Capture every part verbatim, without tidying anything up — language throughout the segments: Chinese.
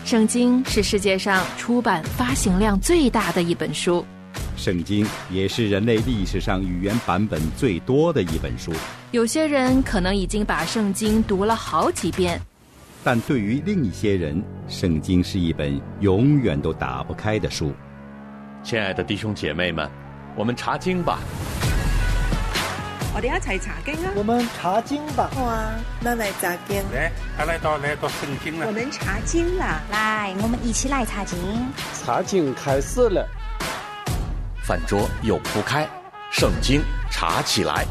圣经是世界上出版发行量最大的一本书， 圣经也是人类历史上语言版本最多的一本书。 有些人可能已经把圣经读了好几遍， 但对于另一些人，圣经是一本永远都打不开的书。 亲爱的弟兄姐妹们，我们查经吧。 我哋一齊查經啊！ 我們查經吧。 好啊，那來查經。 來，來到來到聖經了。 我們查經啦！ 來，我們一起來查經。 查經開始了。 飯桌又鋪開，聖經查起來。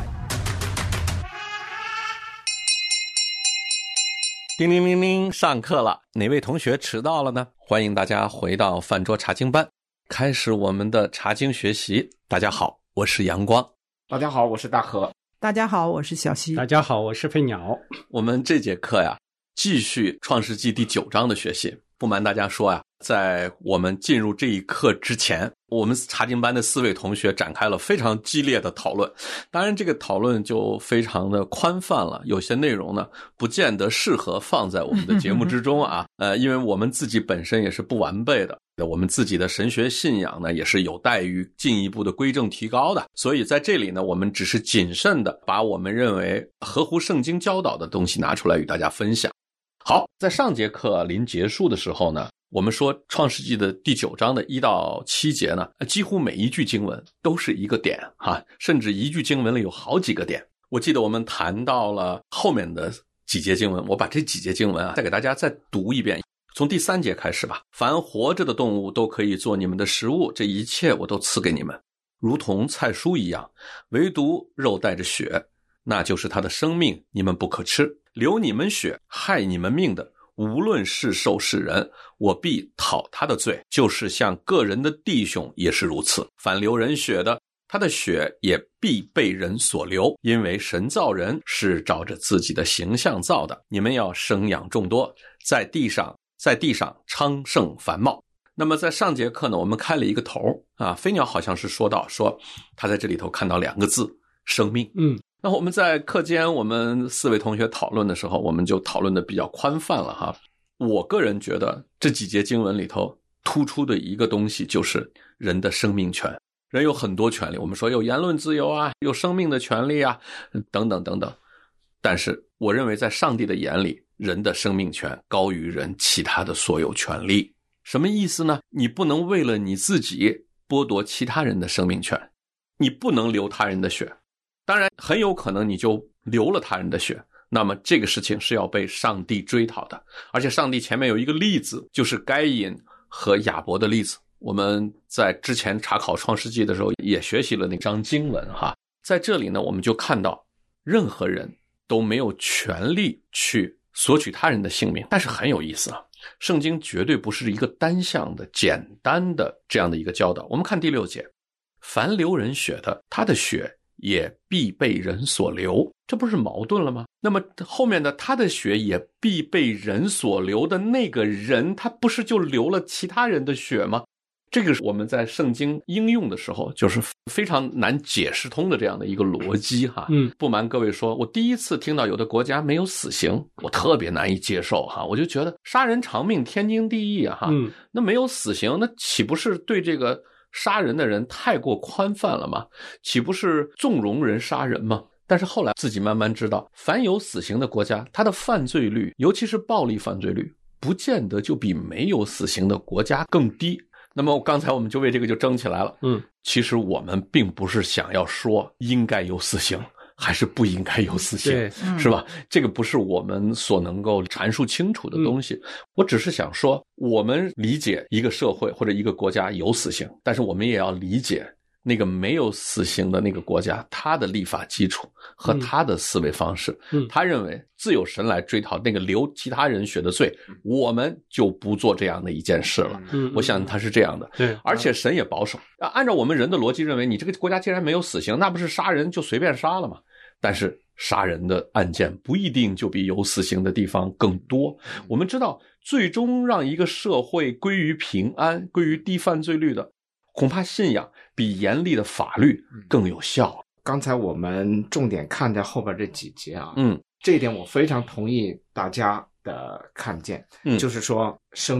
叮铃铃铃，上課了。哪位同學遲到了呢？歡迎大家回到飯桌查經班，開始我們的查經學習。大家好，我是陽光。 大家好，我是大河。 大家好，我是小溪。 大家好，我是飞鸟。 我们这节课呀，继续创世纪第九章的学习。不瞒大家说呀，在我们进入这一课之前，我们查经班的四位同学展开了非常激烈的讨论。当然这个讨论就非常的宽泛了，有些内容呢不见得适合放在我们的节目之中啊。呃，因为我们自己本身也是不完备的，我们自己的神学信仰呢也是有待于进一步的规正提高的，所以在这里呢我们只是谨慎的把我们认为合乎圣经教导的东西拿出来与大家分享。好，在上节课临结束的时候呢，我们说创世纪的第九章的一到七节呢，几乎每一句经文都是一个点哈，甚至一句经文里有好几个点。我记得我们谈到了后面的几节经文，我把这几节经文啊再给大家再读一遍。从第三节开始吧。凡活着的动物都可以做你们的食物，这一切我都赐给你们，如同菜蔬一样，唯独肉带着血，那就是它的生命，你们不可吃。流你们血害你们命的，无论是兽是人，我必讨他的罪，就是像个人的弟兄也是如此。凡流人血的，他的血也必被人所流，因为神造人是照着自己的形象造的。你们要生养众多，在地上在地上昌盛繁茂。那么在上节课呢，我们开了一个头啊，飞鸟好像是说到说他在这里头看到两个字，生命。 嗯， 那我们在课间我们四位同学讨论的时候，我们就讨论的比较宽泛了哈。我个人觉得这几节经文里头突出的一个东西就是人的生命权。人有很多权利，我们说有言论自由啊，有生命的权利啊，等等等等。但是我认为在上帝的眼里，人的生命权高于人其他的所有权利。什么意思呢？你不能为了你自己剥夺其他人的生命权，你不能流他人的血。当然很有可能你就流了他人的血，那么这个事情是要被上帝追讨的。而且上帝前面有一个例子，就是该隐和亚伯的例子。我们在之前查考创世纪的时候也学习了那章经文哈。在这里呢，我们就看到任何人都没有权利去索取他人的性命。但是很有意思啊，圣经绝对不是一个单向的简单的这样的一个教导。我们看第六节，凡流人血的，他的血也必被人所流，这不是矛盾了吗？那么后面的他的血也必被人所流的那个人，他不是就流了其他人的血吗？这个是我们在圣经应用的时候就是非常难解释通的这样的一个逻辑哈。 嗯， 不瞒各位说，我第一次听到有的国家没有死刑，我特别难以接受哈。我就觉得杀人偿命天经地义啊哈。 嗯， 那没有死刑，那岂不是对这个杀人的人太过宽泛了吗？岂不是纵容人杀人吗？但是后来自己慢慢知道，凡有死刑的国家，它的犯罪率，尤其是暴力犯罪率，不见得就比没有死刑的国家更低。那么刚才我们就为这个就争起来了。 嗯， 其实我们并不是想要说应该有死刑还是不应该有死刑， 对， 是吧？这个不是我们所能够阐述清楚的东西。嗯，我只是想说，我们理解一个社会或者一个国家有死刑，但是我们也要理解那个没有死刑的那个国家，他的立法基础和他的思维方式。 嗯， 他认为自有神来追讨那个流其他人血的罪，我们就不做这样的一件事了。 嗯， 我想他是这样的。 对， 而且神也保守。按照我们人的逻辑认为，你这个国家既然没有死刑，那不是杀人就随便杀了吗？但是杀人的案件不一定就比有死刑的地方更多。我们知道，最终让一个社会归于平安、归于低犯罪率的，恐怕信仰比严厉的法律更有效。 刚才我们重点看在后边这几节啊， 嗯， 这一点我非常同意大家的看见， 嗯， 就是说生命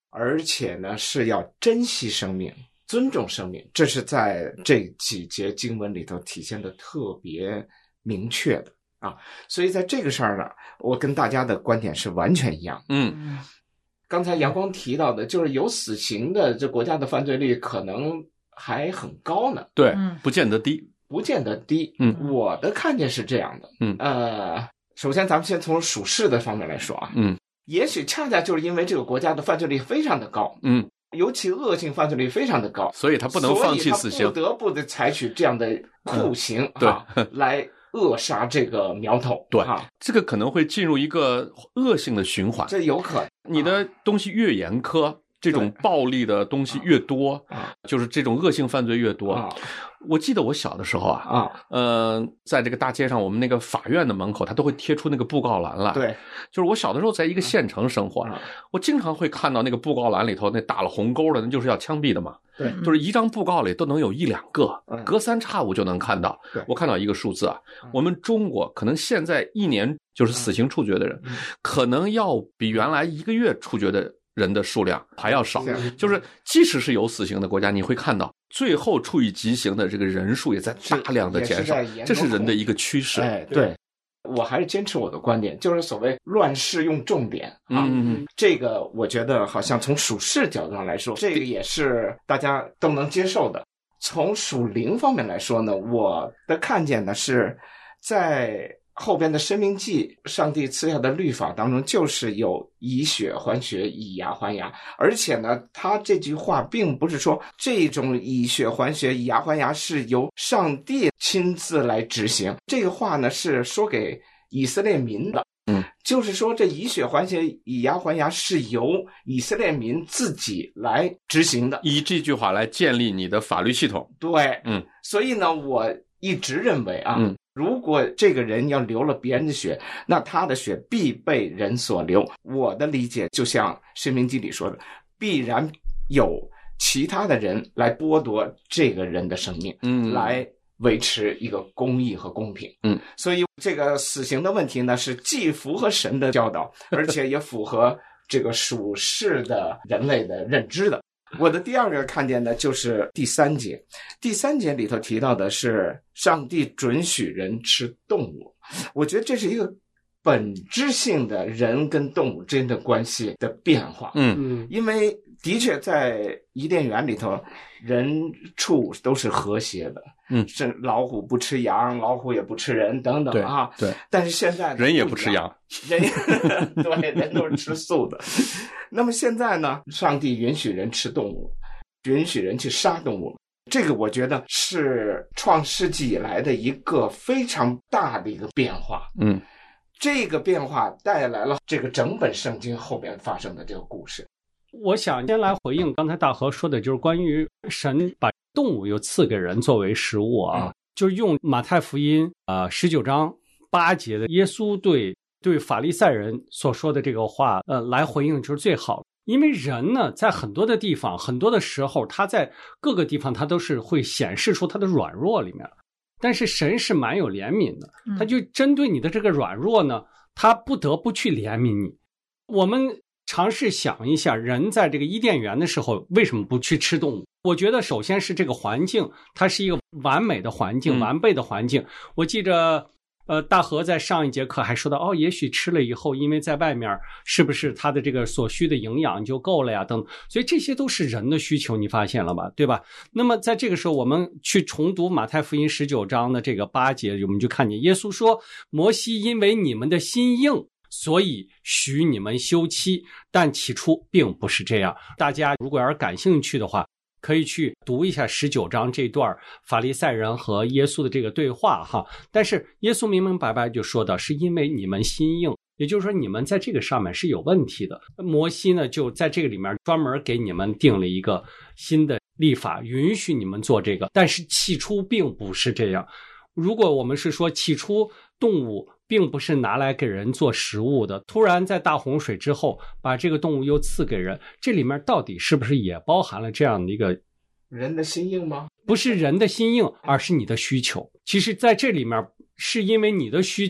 而且呢是要珍惜生命，尊重生命，这是在这几节经文里头体现的特别明确的啊。所以在这个事儿呢，我跟大家的观点是完全一样。 嗯， 刚才阳光提到的就是有死刑的这国家的犯罪率可能还很高呢。 对，不见得低， 不见得低。 嗯， 我的看见是这样的。 嗯， 呃，首先咱们先从属世的方面来说啊。 嗯， 也许恰恰就是因为这个国家的犯罪率非常的高。 嗯， 尤其恶性犯罪率非常的高， 所以他不能放弃死刑， 不得不得采取这样的酷刑、 嗯、 啊，来扼杀这个苗头。 对、 啊， 这个可能会进入一个恶性的循环， 这有可能。 你的东西越严苛，啊、这种暴力的东西越多， 啊、 就是这种恶性犯罪越多。 啊、 我记得我小的时候啊， 啊， 呃，在这个大街上，我们那个法院的门口，他都会贴出那个布告栏来。 对， 就是我小的时候在一个县城生活， 啊、 我经常会看到那个布告栏里头那打了红勾的，那就是要枪毙的嘛。 对， 就是一张布告里都能有一两个， 嗯、 隔三差五就能看到。 对， 我看到一个数字啊，我们中国可能现在一年就是死刑处决的人， 嗯、 可能要比原来一个月处决的人的数量还要少。 是就是即使是有死刑的国家，你会看到最后处以极刑的这个人数也在大量的减少，这是人的一个趋势。 哎，对。我还是坚持我的观点，就是所谓乱世用重点啊， 嗯， 这个我觉得好像从属世角度上来说，这个也是大家都能接受的。从属灵方面来说呢，我的看见呢是在后边的申命记，上帝赐下的律法当中就是有以血还血，以牙还牙，而且呢他这句话并不是说这种以血还血，以牙还牙是由上帝亲自来执行，这个话呢是说给以色列民的。 嗯， 就是说这以血还血，以牙还牙是由以色列民自己来执行的， 以这句话来建立你的法律系统。 对， 嗯， 所以呢我一直认为啊， 嗯， 如果这个人要流了别人的血，那他的血必被人所流。我的理解就像申命记里说的，必然有其他的人来剥夺这个人的生命， 嗯， 来维持一个公义和公平。 嗯， 所以这个死刑的问题呢，是既符合神的教导，而且也符合这个属世的人类的认知的。我的第二个看见呢，就是第三节。第三节里头提到的是上帝准许人吃动物，我觉得这是一个本质性的人跟动物之间的关系的变化。 嗯， 因为的确在伊甸园里头，人畜都是和谐的。 嗯， 是老虎不吃羊，老虎也不吃人等等啊。 对，对， 但是现在人也不吃羊， 人对，人都是吃素的。那么现在呢，上帝允许人吃动物，允许人去杀动物，这个我觉得是创世纪以来的一个非常大的一个变化。 嗯， 这个变化带来了这个整本圣经后边发生的这个故事。 我想先来回应刚才大和说的，就是关于神把动物又赐给人作为食物啊，嗯、就是用马太福音啊十九章八节的耶稣对对法利赛人所说的这个话，呃，来回应就是最好的。因为人呢，在很多的地方，很多的时候，他在各个地方他都是会显示出他的软弱里面，但是神是蛮有怜悯的，他就针对你的这个软弱呢，他不得不去怜悯你。我们尝试想一下，人在这个伊甸园的时候为什么不去吃动物？我觉得首先是这个环境，它是一个完美的环境，完备的环境。我记着呃，大和在上一节课还说到，哦，也许吃了以后，因为在外面是不是他的这个所需的营养就够了呀？等，所以这些都是人的需求，你发现了吧？对吧？那么在这个时候，我们去重读马太福音十九章的这个八节，我们就看见耶稣说：“摩西因为你们的心硬，所以许你们休妻，但起初并不是这样。”大家如果要是感兴趣的话，可以去读一下十九章这段法利赛人和耶稣的这个对话哈。但是耶稣明明白白就说到，是因为你们心硬，也就是说你们在这个上面是有问题的。摩西呢就在这个里面专门给你们定了一个新的立法，允许你们做这个，但是起初并不是这样。如果我们是说起初动物并不是拿来给人做食物的，突然在大洪水之后把这个动物又赐给人，这里面到底是不是也包含了这样的一个人的心硬吗？ 不是人的心硬，而是你的需求。其实在这里面是因为你的需求，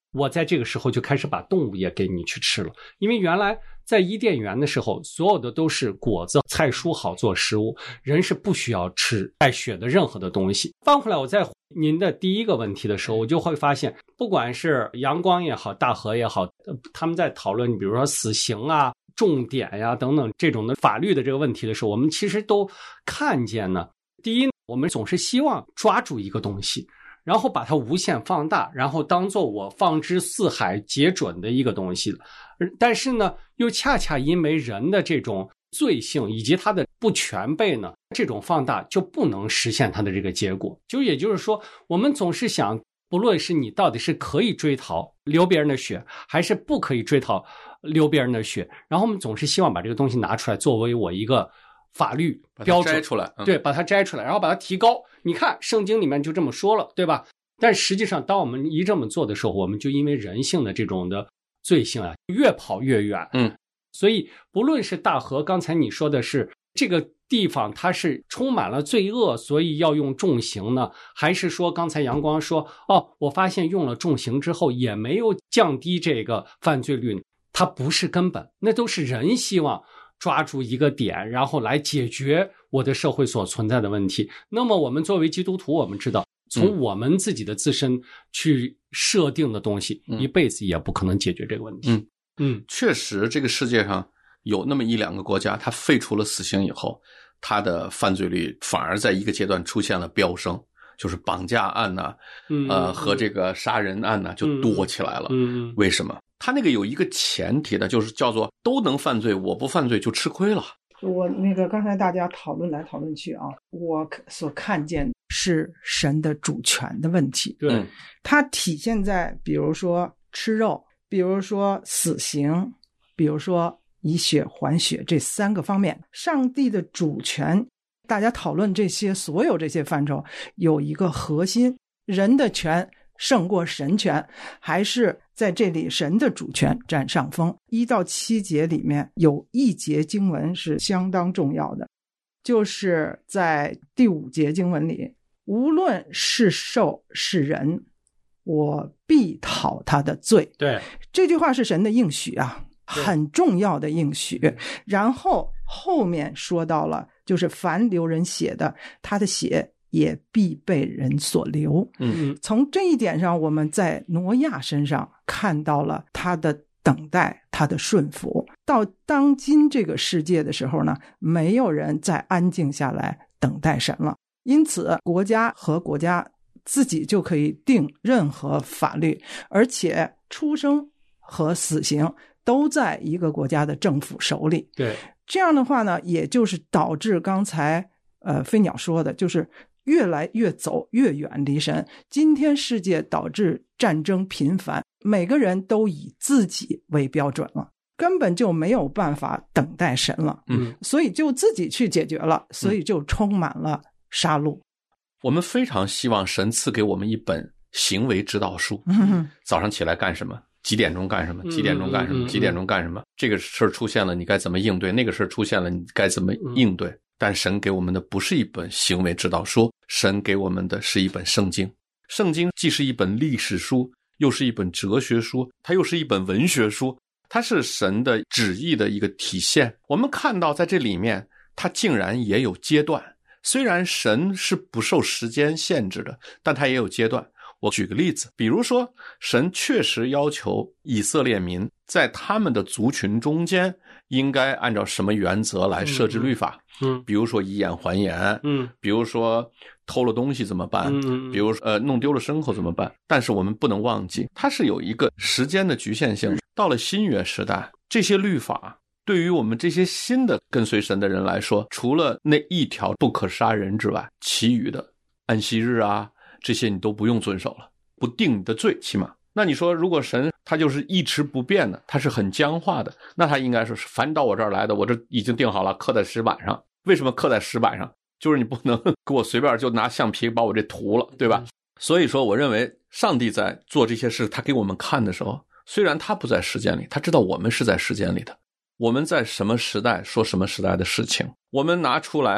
我在这个时候就开始把动物也给你去吃了。因为原来在伊甸园的时候，所有的都是果子、菜蔬好做食物，人是不需要吃带血的任何的东西。翻回来我在您的第一个问题的时候，我就会发现，不管是阳光也好，大河也好，他们在讨论比如说死刑啊、重点呀、啊、等等这种的法律的这个问题的时候，我们其实都看见呢，第一，我们总是希望抓住一个东西，然后把它无限放大，然后当做我放之四海皆准的一个东西。但是呢，又恰恰因为人的这种罪性以及它的不全备呢，这种放大就不能实现它的这个结果。就也就是说，我们总是想，不论是你到底是可以追讨流别人的血，还是不可以追讨流别人的血，然后我们总是希望把这个东西拿出来作为我一个法律标准， 摘出来、嗯、 对，把它摘出来，然后把它提高。你看圣经里面就这么说了，对吧？但实际上当我们一这么做的时候，我们就因为人性的这种的罪性啊，越跑越远。 嗯， 所以不论是大河，刚才你说的是这个地方它是充满了罪恶，所以要用重刑呢，还是说刚才阳光说，哦，我发现用了重刑之后也没有降低这个犯罪率，它不是根本，那都是人希望抓住一个点，然后来解决我的社会所存在的问题。那么我们作为基督徒，我们知道从我们自己的自身去设定的东西、嗯、一辈子也不可能解决这个问题。 嗯嗯，确实这个世界上有那么一两个国家，它废除了死刑以后，它的犯罪率反而在一个阶段出现了飙升，就是绑架案呐、啊嗯、呃和这个杀人案呐、啊、就多起来了。 嗯， 为什么？他那个有一个前提的，就是叫做都能犯罪，我不犯罪就吃亏了。 我那个刚才大家讨论来讨论去啊，我所看见是神的主权的问题。 对， 它体现在比如说吃肉，比如说死刑，比如说以血还血这三个方面。上帝的主权，大家讨论这些所有这些范畴有一个核心，人的权胜过神权，还是在这里神的主权占上风。一到七节里面有一节经文是相当重要的，就是在第五节经文里，无论是兽是人，我必讨他的罪。 对， 这句话是神的应许啊，很重要的应许。然后后面说到了，就是凡流人血的，他的血也必被人所流。 嗯， 从这一点上，我们在挪亚身上看到了他的等待，他的顺服。到当今这个世界的时候呢，没有人再安静下来等待神了。因此，国家和国家自己就可以定任何法律，而且出生和死刑都在一个国家的政府手里。 对， 这样的话呢，也就是导致刚才呃飞鸟说的，就是越来越走越远离神。今天世界导致战争频繁，每个人都以自己为标准了，根本就没有办法等待神了。 嗯， 所以就自己去解决了，所以就充满了杀戮。 我们非常希望神赐给我们一本行为指导书。 嗯， 早上起来干什么？几点钟干什么？几点钟干什么？几点钟干什么？这个事儿出现了，你该怎么应对？那个事儿出现了，你该怎么应对？但神给我们的不是一本行为指导书，神给我们的是一本圣经。圣经既是一本历史书，又是一本哲学书，它又是一本文学书，它是神的旨意的一个体现。我们看到在这里面，它竟然也有阶段。虽然神是不受时间限制的，但它也有阶段。我举个例子，比如说神确实要求以色列民在他们的族群中间应该按照什么原则来设置律法。 嗯， 比如说以眼还眼， 嗯， 比如说偷了东西怎么办， 嗯， 比如说呃弄丢了牲口怎么办。但是我们不能忘记，它是有一个时间的局限性。到了新约时代，这些律法对于我们这些新的跟随神的人来说，除了那一条不可杀人之外，其余的安息日啊，这些你都不用遵守了，不定你的罪，起码。那你说如果神他就是一直不变的，他是很僵化的，那他应该说凡到我这儿来的，我这已经定好了，刻在石板上。为什么刻在石板上？就是你不能给我随便就拿橡皮把我这涂了，对吧？所以说我认为上帝在做这些事，他给我们看的时候，虽然他不在时间里，他知道我们是在时间里的。我们在什么时代说什么时代的事情，我们拿出来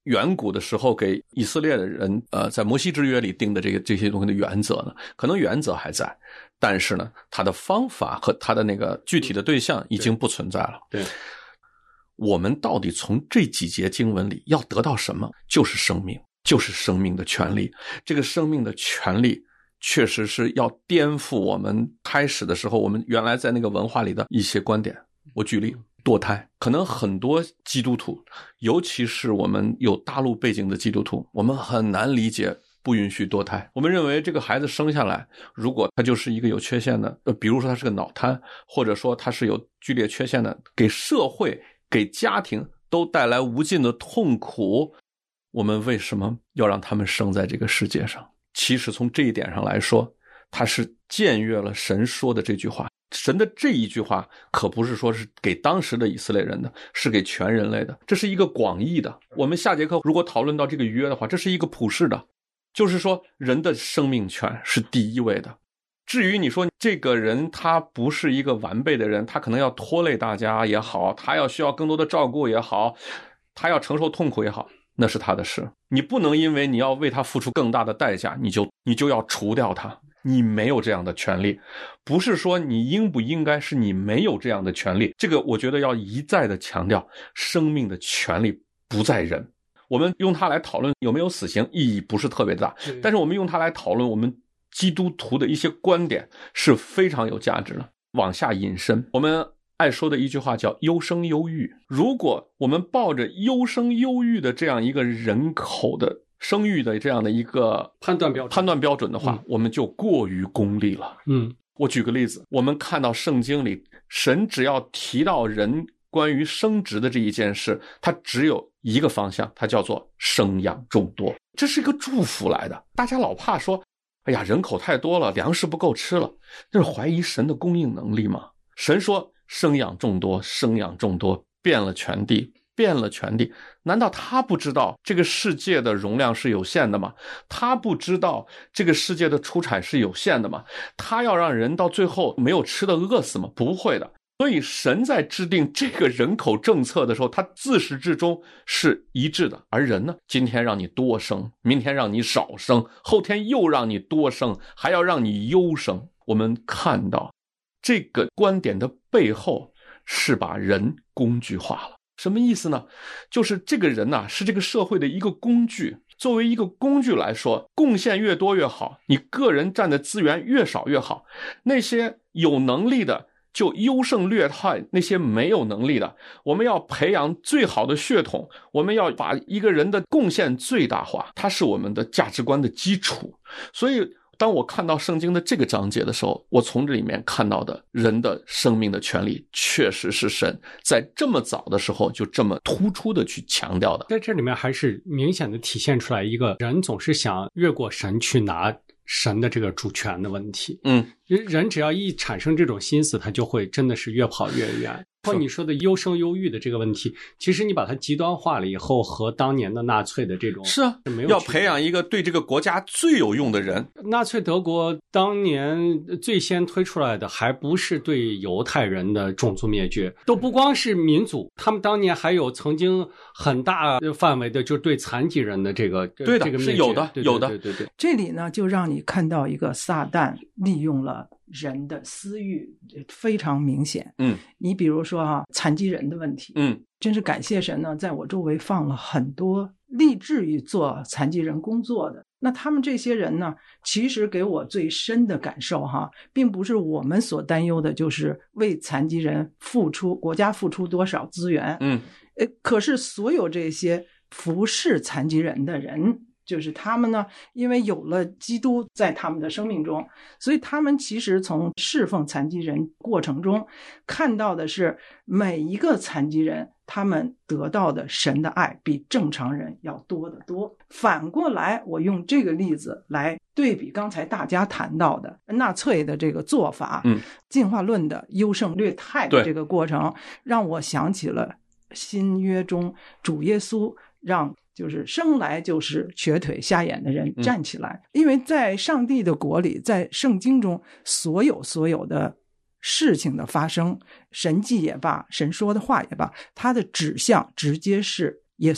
远古的时候给以色列的人呃在摩西之约里定的这个这些东西的原则呢，可能原则还在，但是呢它的方法和它的那个具体的对象已经不存在了。 对， 我们到底从这几节经文里要得到什么？就是生命，就是生命的权利。这个生命的权利确实是要颠覆我们开始的时候我们原来在那个文化里的一些观点。我举例，堕胎，可能很多基督徒，尤其是我们有大陆背景的基督徒，我们很难理解不允许堕胎。我们认为这个孩子生下来，如果他就是一个有缺陷的，呃，比如说他是个脑瘫，或者说他是有剧烈缺陷的，给社会给家庭都带来无尽的痛苦，我们为什么要让他们生在这个世界上？其实从这一点上来说，他是僭越了神说的这句话。神的这一句话可不是说是给当时的以色列人的，是给全人类的，这是一个广义的。我们下节课如果讨论到这个约的话，这是一个普世的，就是说人的生命权是第一位的。至于你说这个人他不是一个完备的人，他可能要拖累大家也好，他要需要更多的照顾也好，他要承受痛苦也好，那是他的事。你不能因为你要为他付出更大的代价，你就你就要除掉他。你没有这样的权利，不是说你应不应该，是你没有这样的权利。这个我觉得要一再的强调，生命的权利不在人。我们用它来讨论有没有死刑意义不是特别大，但是我们用它来讨论我们基督徒的一些观点是非常有价值的。往下引申，我们爱说的一句话叫优生优育。如果我们抱着优生优育的这样一个人口的生育的这样的一个判断标准判断标准的话、嗯、我们就过于功利了。 嗯， 我举个例子，我们看到圣经里神只要提到人关于生殖的这一件事，它只有一个方向，它叫做生养众多。这是一个祝福来的。大家老怕说哎呀人口太多了，粮食不够吃了，这是怀疑神的供应能力吗？神说生养众多，生养众多，遍了全地，遍了全地。难道他不知道这个世界的容量是有限的吗？他不知道这个世界的出产是有限的吗？他要让人到最后没有吃的饿死吗？不会的。所以神在制定这个人口政策的时候，他自始至终是一致的。而人呢，今天让你多生，明天让你少生，后天又让你多生，还要让你优生。我们看到这个观点的背后是把人工具化了。什么意思呢？就是这个人啊，是这个社会的一个工具。作为一个工具来说，贡献越多越好，你个人占的资源越少越好。那些有能力的就优胜劣汰那些没有能力的，我们要培养最好的血统，我们要把一个人的贡献最大化，它是我们的价值观的基础。所以当我看到圣经的这个章节的时候，我从这里面看到的人的生命的权利确实是神在这么早的时候就这么突出的去强调的。 在这里面还是明显的体现出来一个人总是想越过神去拿神的这个主权的问题。 嗯， 人只要一产生这种心思，他就会真的是越跑越远。包括你说的优生优育的这个问题，其实你把它极端化了以后，和当年的纳粹的这种是啊， 是没有要培养一个对这个国家最有用的人。 纳粹德国当年最先推出来的还不是对犹太人的种族灭绝，都不光是民族，他们当年还有曾经很大范围的就对残疾人的这个对的、 这个灭绝是有的对对有的对对对对。 这里呢就让你看到一个撒旦利用了人的私欲非常明显。 嗯， 你比如说啊，残疾人的问题， 嗯， 真是感谢神呢，在我周围放了很多立志于做残疾人工作的。那他们这些人呢，其实给我最深的感受哈，并不是我们所担忧的，就是为残疾人付出国家付出多少资源。 嗯， 呃，可是所有这些服侍残疾人的人，就是他们呢，因为有了基督在他们的生命中，所以他们其实从侍奉残疾人过程中看到的是每一个残疾人他们得到的神的爱比正常人要多得多。反过来，我用这个例子来对比刚才大家谈到的纳粹的这个做法， 嗯， 进化论的优胜劣汰的这个过程，让我想起了新约中主耶稣让就是生来就是瘸腿瞎眼的人站起来。嗯，因为在上帝的国里，在圣经中所有所有的事情的发生，神迹也罢，神说的话也罢，它的指向直接是耶稣，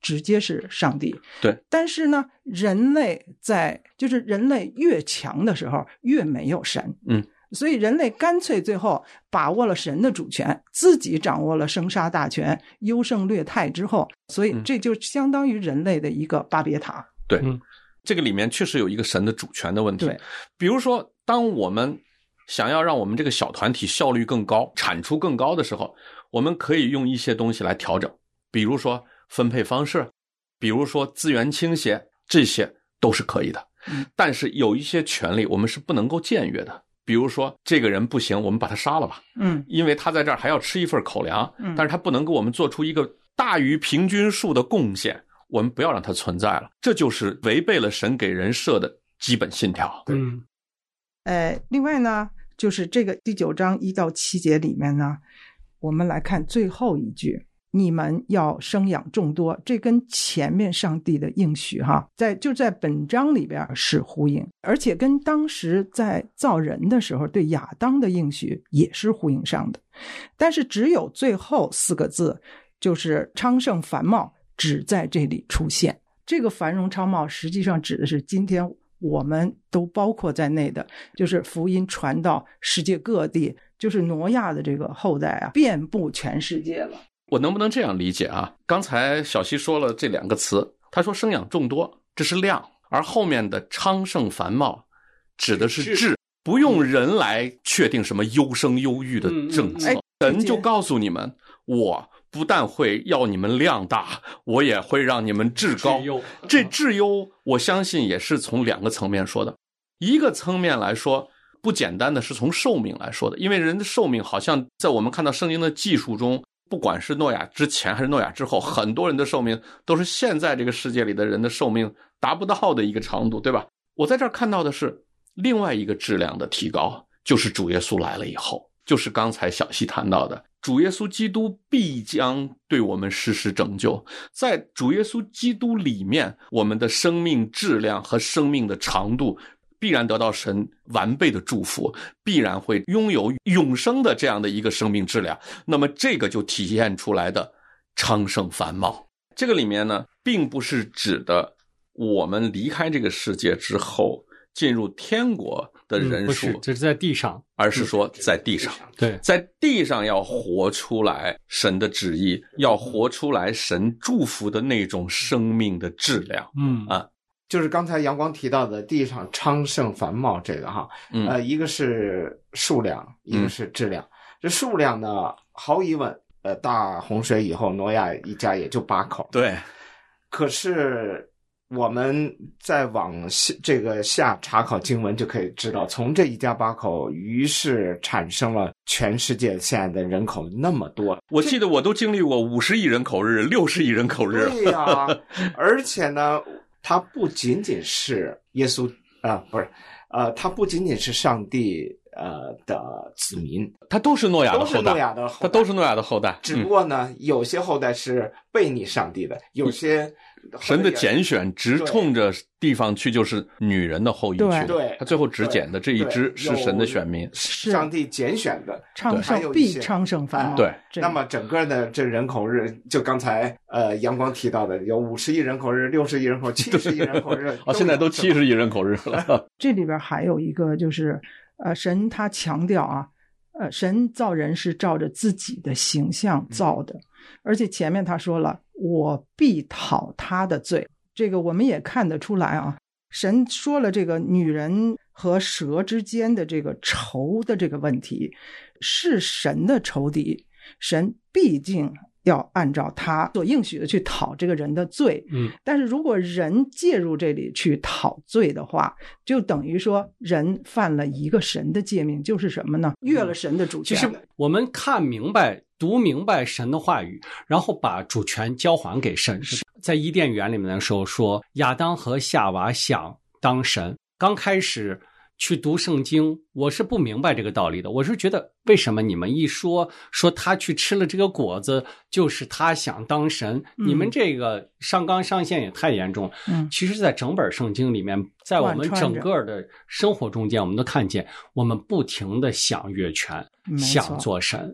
直接是上帝。 对， 但是呢，人类在就是人类越强的时候，越没有神。 嗯。 所以人类干脆最后把握了神的主权，自己掌握了生杀大权，优胜劣汰之后，所以这就相当于人类的一个巴别塔。 对，嗯，这个里面确实有一个神的主权的问题。 对， 比如说，当我们想要让我们这个小团体效率更高、产出更高的时候，我们可以用一些东西来调整，比如说分配方式，比如说资源倾斜，这些都是可以的。 嗯， 但是有一些权利我们是不能够僭越的。比如说这个人不行，我们把他杀了吧。 嗯， 因为他在这儿还要吃一份口粮， 嗯， 但是他不能给我们做出一个大于平均数的贡献，我们不要让他存在了。这就是违背了神给人设的基本信条。 嗯，呃，另外呢，就是这个第九章一到七节里面呢，我们来看最后一句。你们要生养众多，这跟前面上帝的应许哈，在就在本章里边是呼应，而且跟当时在造人的时候对亚当的应许也是呼应上的。但是只有最后四个字，就是昌盛繁茂，只在这里出现。这个繁荣昌茂实际上指的是今天我们都包括在内的，就是福音传到世界各地，就是挪亚的这个后代啊，遍布全世界了。 我能不能这样理解啊？刚才小西说了这两个词，他说生养众多，这是量，而后面的昌盛繁茂指的是质，不用人来确定什么优生优育的政策，神就告诉你们，我不但会要你们量大，我也会让你们质高。这质优我相信也是从两个层面说的。一个层面来说，不简单的是从寿命来说的，因为人的寿命好像在我们看到圣经的记述中，不管是诺亚之前还是诺亚之后，很多人的寿命都是现在这个世界里的人的寿命达不到的一个长度，对吧？我在这儿看到的是另外一个质量的提高，就是主耶稣来了以后，就是刚才小西谈到的，主耶稣基督必将对我们实施拯救。在主耶稣基督里面，我们的生命质量和生命的长度必然得到神完备的祝福，必然会拥有永生的这样的一个生命质量。那么这个就体现出来的昌盛繁茂，这个里面呢，并不是指的我们离开这个世界之后进入天国的人数，嗯、不是，这是在地上， 而是说在地上， 对， 在地上要活出来神的旨意，要活出来神祝福的那种生命的质量。 嗯啊。 就是刚才阳光提到的地上昌盛繁茂这个哈， 嗯、 呃，一个是数量，一个是质量。嗯、这数量呢，毫无疑问，呃，大洪水以后，挪亚一家也就八口。 对。 可是我们再往这个下查考经文就可以知道，从这一家八口，于是产生了全世界现在的人口那么多。 我记得我都经历过五十亿人口日、六十亿人口日。 对呀、啊，而且呢。他不仅仅是耶稣啊、呃，不是，呃，他不仅仅是上帝呃的子民， 他都是诺亚的后代， 都是诺亚的后代， 他都是诺亚的后代。 只不过呢，嗯、有些后代是背逆上帝的，有些神的拣选直冲着地方去，就是女人的后裔去。 对， 他最后只拣的这一支是神的选民， 是上帝拣选的， 昌盛必昌盛繁茂。 对， 那么整个的这人口日，就刚才呃阳光提到的，有五十亿人口日、六十亿人口、七十亿人口日， 哦，现在都七十亿人口日了。 这里边还有一个就是，呃，神他强调啊，呃，神造人是照着自己的形象造的，而且前面他说了，我必讨他的罪。这个我们也看得出来啊，神说了这个女人和蛇之间的这个仇的这个问题是神的仇敌，神毕竟要按照他所应许的去讨这个人的罪。 嗯， 但是如果人介入这里去讨罪的话，就等于说人犯了一个神的诫命，就是什么呢？越了神的主权。 其实我们看明白读明白神的话语，然后把主权交还给神。在伊甸园里面的时候说，亚当和夏娃想当神，刚开始去读圣经，我是不明白这个道理的。我是觉得为什么你们一说说他去吃了这个果子，就是他想当神， 嗯、 你们这个上纲上线也太严重。 嗯， 其实在整本圣经里面，在我们整个的生活中间，我们都看见我们不停的想越权，想做神。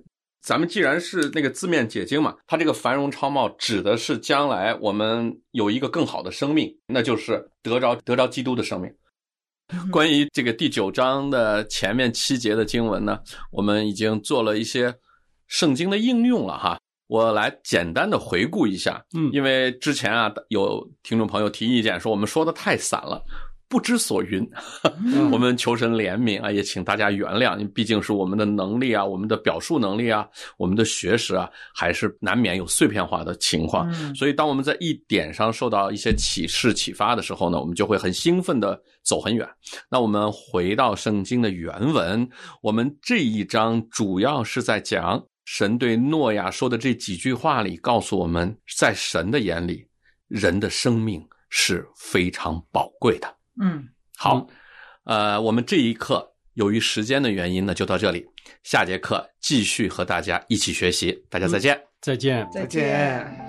咱们既然是那个字面解经嘛，它这个繁荣昌茂指的是将来我们有一个更好的生命，那就是得着得着基督的生命。关于这个第九章的前面七节的经文呢，我们已经做了一些圣经的应用了哈。我来简单的回顾一下，嗯，因为之前啊有听众朋友提意见说我们说的太散了，不知所云，嗯、我们求神怜悯啊，也请大家原谅，因为毕竟是我们的能力啊，我们的表述能力啊，我们的学识啊，还是难免有碎片化的情况。嗯、所以当我们在一点上受到一些启示启发的时候呢，我们就会很兴奋的走很远。那我们回到圣经的原文，我们这一章主要是在讲神对诺亚说的这几句话里，告诉我们在神的眼里，人的生命是非常宝贵的。 嗯， 好，呃，我们这一课由于时间的原因呢，就到这里。下节课继续和大家一起学习，大家再见， 嗯、再见， 再见。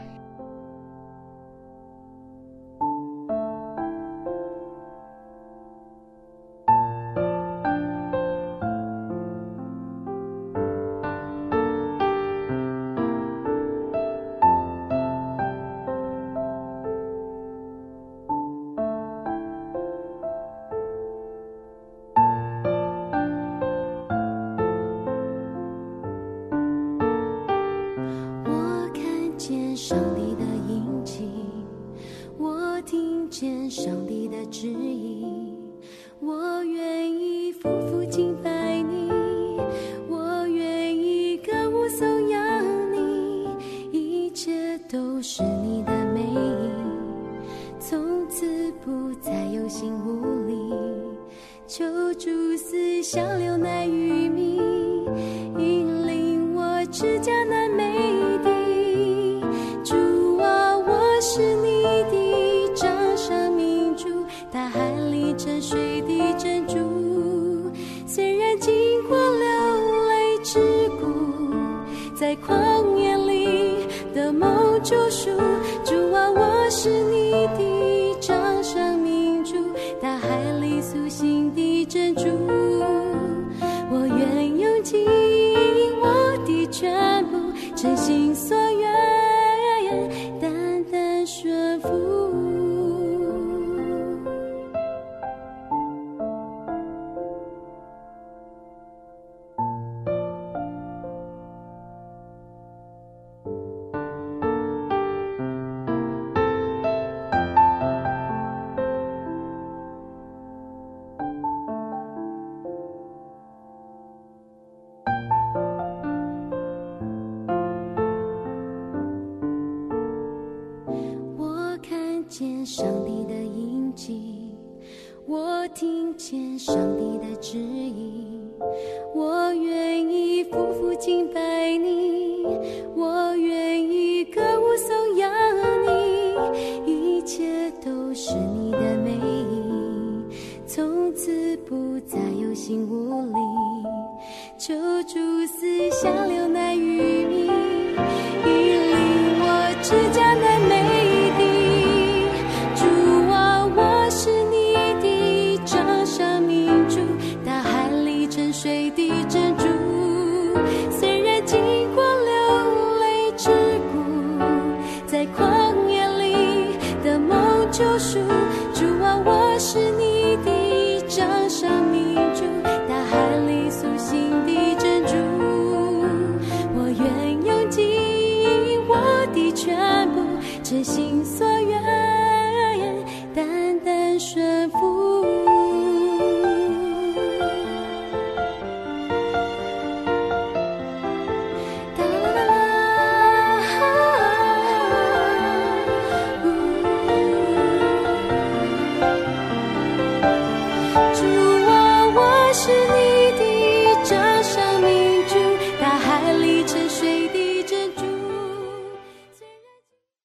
上帝的印记，我听见上帝的旨意，我愿意匍匐敬拜你，我愿意歌舞颂扬你，一切都是你的美意，从此不再有心无力，求主赐下流奶与蜜，引领我至迦南美地。主啊，我是你的掌上明珠，大海里沉睡的珍珠，虽然经过流泪之谷，在旷野里的梦救赎。主啊，我是你的掌上明珠，大海里苏醒的珍珠，我愿用尽我的全部，真心